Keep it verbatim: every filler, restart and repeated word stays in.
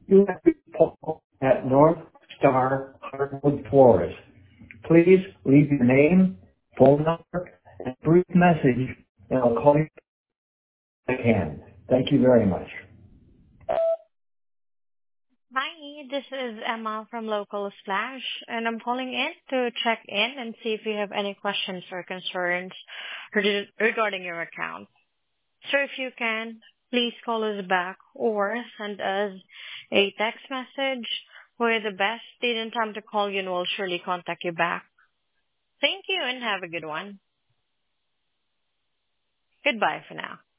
You have reached Paul at North Star Hardwood Floors. Please leave your name, phone number, and brief message, and I'll call you when I can. Thank you very much. Hi, this is Emma from Local Splash, and I'm calling in to check in and see if you have any questions or concerns re- regarding your account. So if you can, please call us back or send us a text message with the best date and time to call you, and we'll surely contact you back. Thank you and have a good one. Goodbye for now.